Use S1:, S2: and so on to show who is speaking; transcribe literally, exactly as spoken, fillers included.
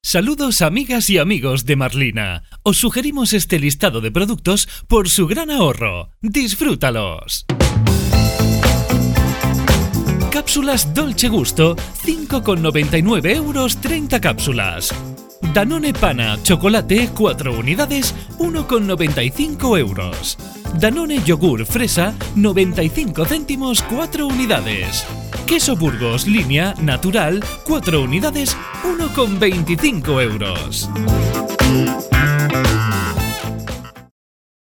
S1: Saludos amigas y amigos de Marlina. Os sugerimos este listado de productos por su gran ahorro. ¡Disfrútalos! Cápsulas Dolce Gusto, cinco con noventa y nueve euros treinta cápsulas. Danone Pana Chocolate, cuatro unidades, uno con noventa y cinco euros. Danone Yogur Fresa, noventa y cinco céntimos, cuatro unidades. Queso Burgos Línea Natural, cuatro unidades, uno con veinticinco euros.